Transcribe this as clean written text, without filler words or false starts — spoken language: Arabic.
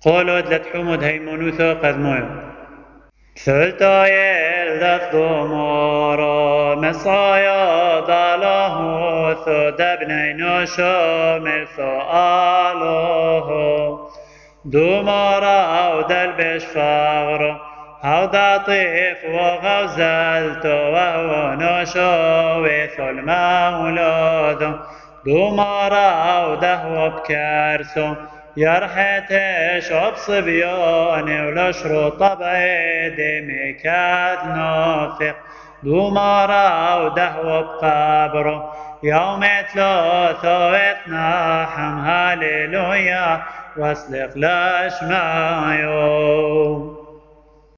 قولوا دلت حمود هيمونوثا قدمويو ثلتا يلدت ضمارا مصايا ضاله ثد بنين شامل سؤاله دمارا ودل بشفاغر هودا طيف وغزلت وهو نشوي ثل مولود دمارا ودهو بكارسو يرحتش بصبياني ولشرو طبعي دمي كاد نافق دمارا ودهو بقبره يوم ثلاثة واتناحم هاليلويا واصلق لشمايو